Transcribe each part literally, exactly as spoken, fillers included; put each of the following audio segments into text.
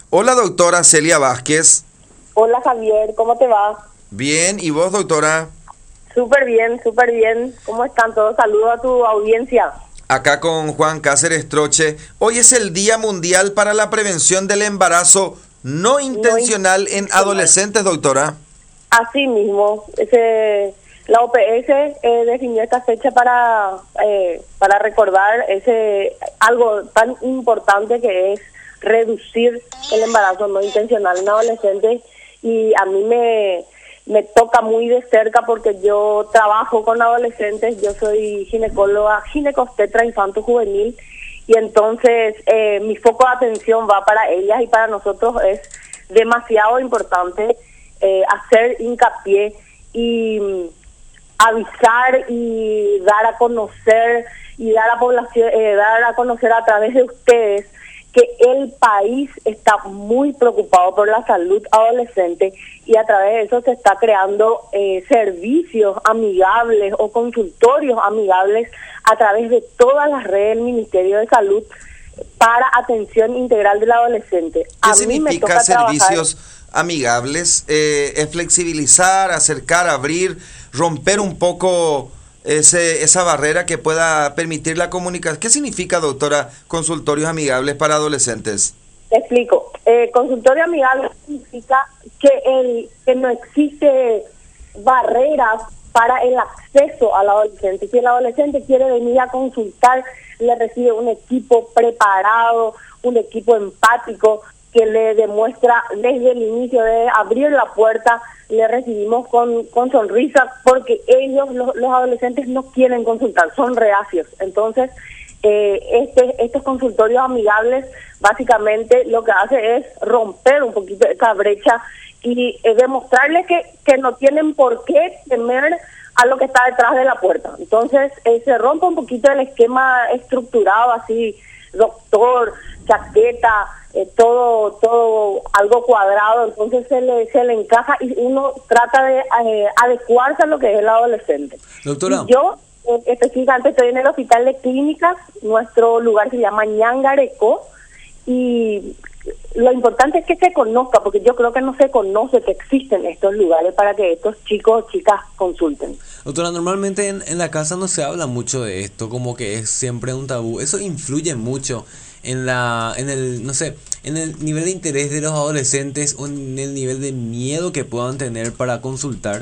Hola, doctora Celia Vázquez. Hola Javier, ¿cómo te va? Bien, ¿y vos, doctora? Súper bien, súper bien. ¿Cómo están todos? Saludos a tu audiencia. Acá con Juan Cáceres Troche. Hoy es el Día Mundial para la Prevención del Embarazo No No Intencional en intencional. Adolescentes, doctora. Así mismo, ese, la O P S eh, definió esta fecha para, eh, para recordar ese algo tan importante que es reducir el embarazo no intencional en adolescentes, y a mí me, me toca muy de cerca porque yo trabajo con adolescentes. Yo soy ginecóloga, ginecostetra infanto juvenil, y entonces eh, mi foco de atención va para ellas, y para nosotros es demasiado importante eh, hacer hincapié y mm, avisar y dar a conocer y dar a población, eh, dar a conocer a través de ustedes que el país está muy preocupado por la salud adolescente, y a través de eso se está creando eh, servicios amigables o consultorios amigables a través de todas las redes del Ministerio de Salud para atención integral del adolescente. ¿Qué A mí me significa toca servicios trabajar. amigables? Eh, es flexibilizar, acercar, abrir, romper un poco ese, esa barrera que pueda permitir la comunicación. ¿Qué significa, doctora, consultorios amigables para adolescentes? Te explico. Eh, consultorio amigable significa que, el, que no existe barreras para el acceso al adolescente. Si el adolescente quiere venir a consultar, le recibe un equipo preparado, un equipo empático que le demuestra desde el inicio de abrir la puerta. Le recibimos con, con sonrisa, porque ellos, los, los adolescentes, no quieren consultar, son reacios. Entonces, eh, este, estos consultorios amigables básicamente lo que hace es romper un poquito esa brecha y eh, demostrarles que, que no tienen por qué temer a lo que está detrás de la puerta. Entonces, eh, se rompe un poquito el esquema estructurado, así, doctor, chaqueta, eh, todo todo algo cuadrado. Entonces se le se le encaja y uno trata de eh, adecuarse a lo que es el adolescente. Doctora. Y yo eh, específicamente estoy en el Hospital de Clínicas. Nuestro lugar se llama Ñangareco, y lo importante es que se conozca, porque yo creo que no se conoce que existen estos lugares para que estos chicos o chicas consulten. Doctora, normalmente en, en la casa no se habla mucho de esto, como que es siempre un tabú. Eso influye mucho en la, en el, no sé, en el nivel de interés de los adolescentes, o en el nivel de miedo que puedan tener para consultar.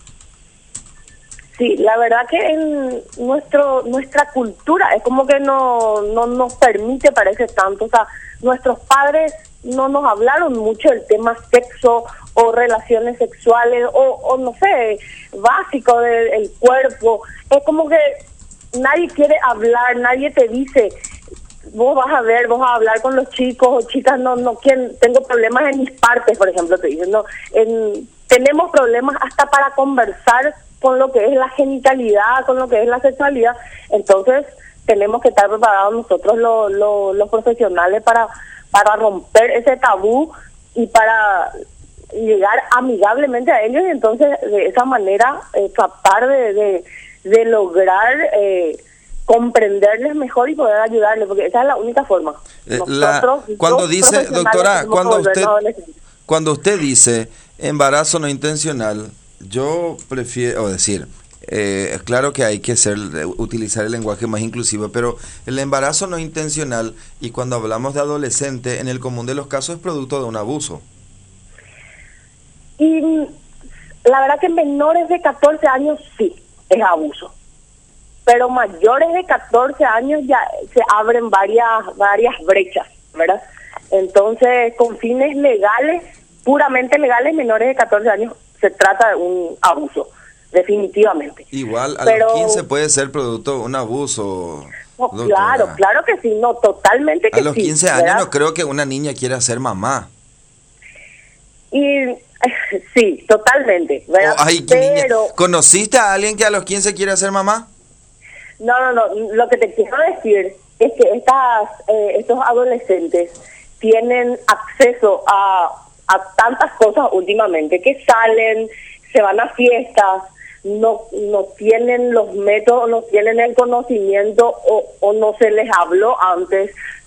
Sí, la verdad que en nuestro nuestra cultura es como que no, no nos permite, parece tanto. O sea, nuestros padres no nos hablaron mucho del tema sexo o relaciones sexuales o, o no sé, básico del el cuerpo. Es como que nadie quiere hablar, nadie te dice, vos vas a ver, vos vas a hablar con los chicos o chicas, no, no quieren, tengo problemas en mis partes, por ejemplo, te dicen, no, en, tenemos problemas hasta para conversar con lo que es la genitalidad, con lo que es la sexualidad. Entonces tenemos que estar preparados nosotros lo, lo, los profesionales para, para romper ese tabú y para llegar amigablemente a ellos, y entonces de esa manera eh, tratar de, de, de lograr eh, comprenderles mejor y poder ayudarles, porque esa es la única forma. Nosotros, la, cuando dice, doctora, cuando usted, cuando usted dice embarazo no intencional, yo prefiero decir, eh, es claro que hay que ser, utilizar el lenguaje más inclusivo, pero el embarazo no intencional, y cuando hablamos de adolescente, en el común de los casos es producto de un abuso. Y la verdad que menores de catorce años sí, es abuso. Pero mayores de catorce años ya se abren varias varias brechas, ¿verdad? Entonces, con fines legales, puramente legales, menores de catorce años, se trata de un abuso, definitivamente. Igual a Pero, los quince puede ser producto de un abuso. No, claro, claro que sí, no, totalmente que sí. A los quince años, ¿verdad? No creo que una niña quiera ser mamá. Y sí, totalmente, ¿verdad? Oh, ay, pero niña. ¿Conociste a alguien que a los quince quiere ser mamá? No, no, no, lo que te quiero decir es que estas eh, estos adolescentes tienen acceso a a tantas cosas últimamente, que salen, se van a fiestas, no no tienen los métodos, no tienen el conocimiento, o, o no se les habló antes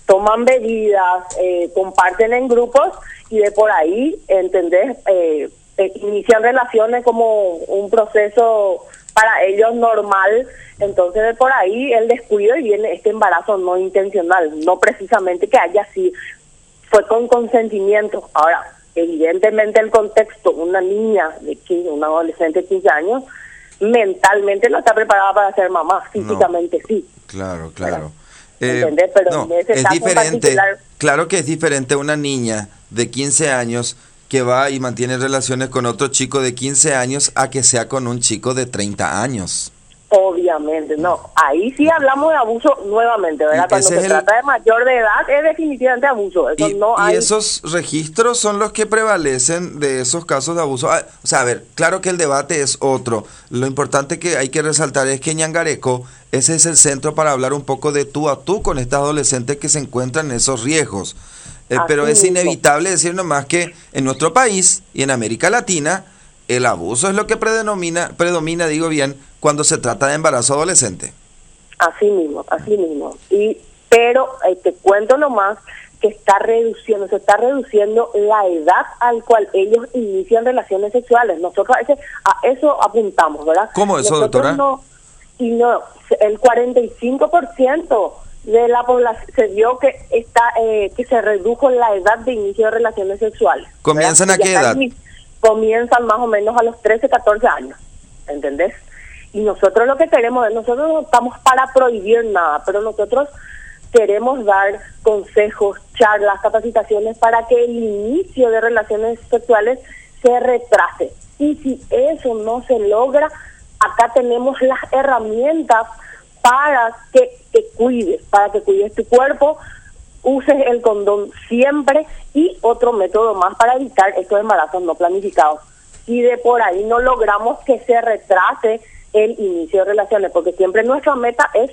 toman bebidas, eh, comparten en grupos y de por ahí, ¿entendés? Eh, eh, inician relaciones como un proceso para ellos normal, entonces de por ahí el descuido y viene este embarazo no intencional, no precisamente que haya así, fue con consentimiento. Ahora, evidentemente el contexto, una niña de quince, una adolescente de quince años, mentalmente no está preparada para ser mamá, físicamente no, sí. Claro, claro. Eh, ¿Entendés? Pero no, en ese es caso diferente, particular, claro que es diferente una niña de quince años que va y mantiene relaciones con otro chico de quince años a que sea con un chico de treinta años. Obviamente, no. Ahí sí hablamos de abuso nuevamente, ¿verdad? Cuando se trata de mayor de edad es definitivamente abuso. Eso y, no hay... y esos registros son los que prevalecen de esos casos de abuso. Ah, o sea, a ver, claro que el debate es otro. Lo importante que hay que resaltar es que en Ñangareco ese es el centro para hablar un poco de tú a tú con estas adolescentes que se encuentran en esos riesgos. Eh, pero es inevitable decir nomás que en nuestro país y en América Latina el abuso es lo que predomina, predomina, digo bien, cuando se trata de embarazo adolescente. Así mismo, así mismo. Y pero eh, te cuento nomás que está reduciendo, se está reduciendo la edad al cual ellos inician relaciones sexuales. Nosotros a, ese, a eso apuntamos, ¿verdad? ¿Cómo eso, Nosotros doctora? No, y no, el cuarenta y cinco por ciento de la población se vio que está eh, que se redujo la edad de inicio de relaciones sexuales. ¿Comienzan a qué edad? Ahí, comienzan más o menos a los trece, catorce años, ¿entendés? Y nosotros lo que queremos, nosotros no estamos para prohibir nada, pero nosotros queremos dar consejos, charlas, capacitaciones para que el inicio de relaciones sexuales se retrase. Y si eso no se logra, acá tenemos las herramientas para que te cuides, para que cuides tu cuerpo, uses el condón siempre y otro método más para evitar estos embarazos no planificados. Y de por ahí no logramos que se retrase el inicio de relaciones, porque siempre nuestra meta es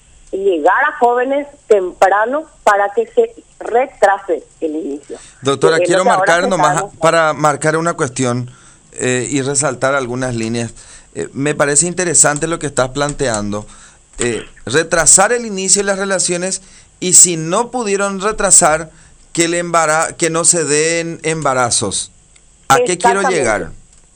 llegar a jóvenes temprano para que se retrase el inicio. Doctora, que quiero marcar nomás estamos... para marcar una cuestión eh, y resaltar algunas líneas. Eh, me parece interesante lo que estás planteando. Eh, retrasar el inicio de las relaciones y si no pudieron retrasar, que, el embara que no se den embarazos. ¿A qué quiero llegar?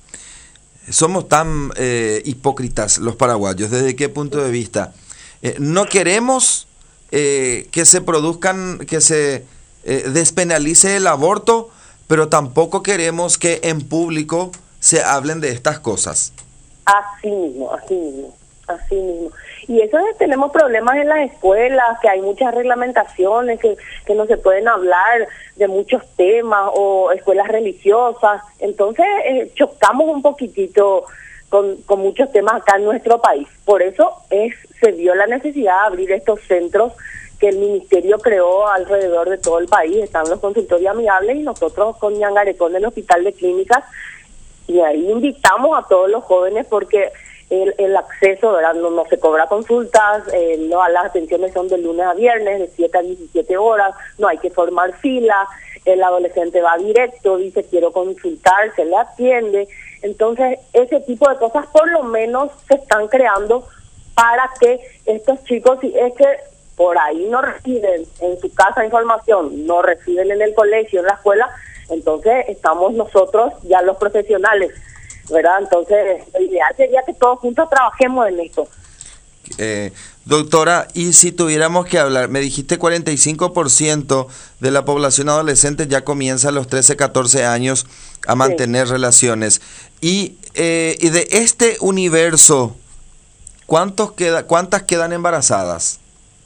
Somos tan eh, hipócritas los paraguayos. ¿Desde qué punto de vista? Eh, no queremos eh, que se produzcan, que se eh, despenalice el aborto, pero tampoco queremos que en público se hablen de estas cosas. Así mismo, así mismo, así mismo. Y eso es, tenemos problemas en las escuelas, que hay muchas reglamentaciones, que, que no se pueden hablar de muchos temas, o escuelas religiosas. Entonces eh, chocamos un poquitito con, con muchos temas acá en nuestro país. Por eso es se vio la necesidad de abrir estos centros que el ministerio creó alrededor de todo el país. Están los consultorios amigables y nosotros con Ñangareco en el Hospital de Clínicas, y ahí invitamos a todos los jóvenes porque el, el acceso, ¿verdad? No, no se cobra consultas, eh, no, las atenciones son de lunes a viernes, de siete a diecisiete horas, no hay que formar fila, el adolescente va directo, dice quiero consultar, se le atiende. Entonces, ese tipo de cosas por lo menos se están creando para que estos chicos, si es que por ahí no reciben en su casa información, no reciben en el colegio, en la escuela, entonces estamos nosotros ya los profesionales, ¿verdad? Entonces, lo ideal sería que todos juntos trabajemos en esto. Eh, doctora, y si tuviéramos que hablar, me dijiste cuarenta y cinco por ciento de la población adolescente ya comienza a los trece, catorce años a mantener sí. relaciones. Y, eh, y de este universo, ¿cuántos queda, ¿cuántas quedan embarazadas?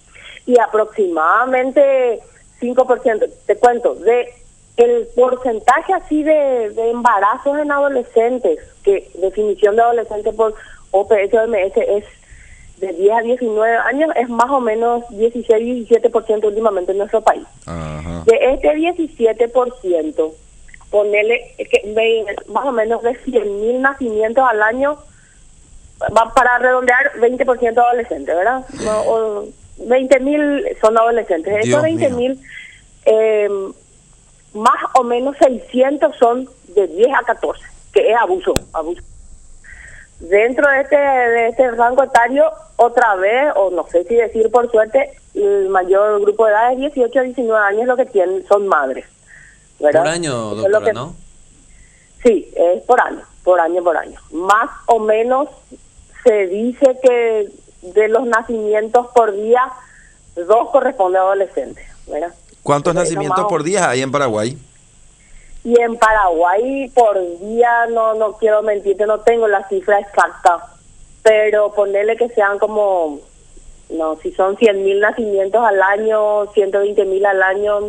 Y aproximadamente cinco por ciento, te cuento, de el porcentaje así de, de embarazos en adolescentes, que definición de adolescente por O P S o M S es de diez a diecinueve años, es más o menos dieciséis, diecisiete por ciento últimamente en nuestro país. Ajá. De este diecisiete por ciento, ponele que más o menos de cien mil nacimientos al año, va para redondear veinte por ciento adolescentes, ¿verdad? No, o veinte mil son adolescentes. Dios Esos veinte mil, eh, más o menos seiscientos son de diez a catorce, que es abuso, abuso. Dentro de este, de este rango etario, otra vez, o no sé si decir por suerte, el mayor grupo de edad es dieciocho a diecinueve años, lo que tienen son madres, ¿verdad? Por año, doctora, que, ¿no? Sí, es por año, por año, por año. Más o menos se dice que de los nacimientos por día, dos corresponden a adolescentes, ¿verdad? ¿Cuántos Entonces, nacimientos por día hay en Paraguay? Y en Paraguay por día, no no quiero mentirte, no tengo la cifra exacta, pero ponerle que sean como, no, si son cien mil nacimientos al año, ciento veinte mil al año,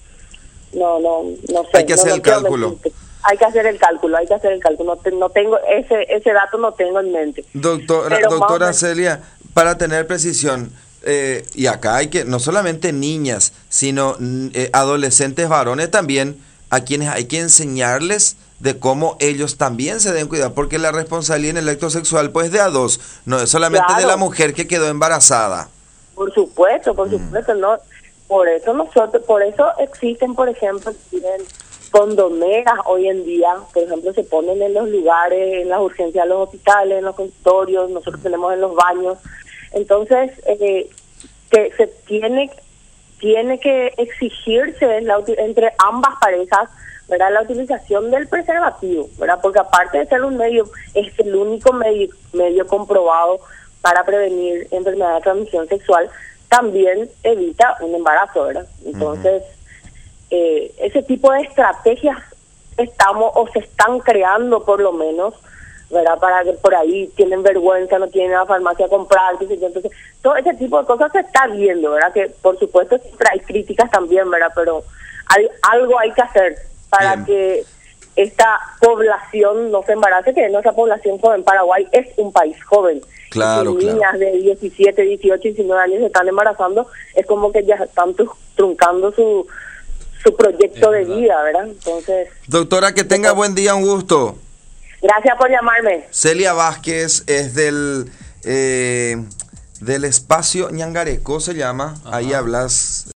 no, no, no sé. Hay que no, hacer no el cálculo. Mentirte. Hay que hacer el cálculo, hay que hacer el cálculo. No, te, no tengo ese ese dato, no tengo en mente. Doctora, doctora Celia, para tener precisión, eh, y acá hay que, no solamente niñas, sino eh, adolescentes varones también, a quienes hay que enseñarles de cómo ellos también se deben cuidar, porque la responsabilidad en el acto sexual pues de a dos, no es solamente claro. de la mujer que quedó embarazada. Por supuesto, por mm. supuesto, no, por eso nosotros, por eso existen, por ejemplo, condoneras hoy en día, por ejemplo, se ponen en los lugares, en las urgencias de los hospitales, en los consultorios, nosotros tenemos en los baños, entonces eh, que se tiene tiene que exigirse la, entre ambas parejas, ¿verdad?, la utilización del preservativo, ¿verdad?, porque aparte de ser un medio, es el único medio, medio comprobado para prevenir enfermedad de transmisión sexual, también evita un embarazo, ¿verdad? Entonces, uh-huh. eh, ese tipo de estrategias estamos o se están creando por lo menos, ¿verdad?, para que por ahí tienen vergüenza, no tienen a la farmacia a comprar, qué sé yo. Entonces, todo ese tipo de cosas se está viendo, ¿verdad?, que por supuesto siempre hay críticas también, ¿verdad?, pero hay, algo hay que hacer para Bien. que esta población no se embarace, que nuestra población joven. Paraguay es un país joven. Claro, y claro. Niñas de diecisiete, dieciocho, diecinueve años se están embarazando, es como que ya están truncando su, su proyecto de vida, ¿verdad? Entonces... Doctora, que tenga buen día, un gusto. Gracias por llamarme. Celia Vázquez es del eh, del espacio Ñangareco, se llama. Ajá. Ahí hablas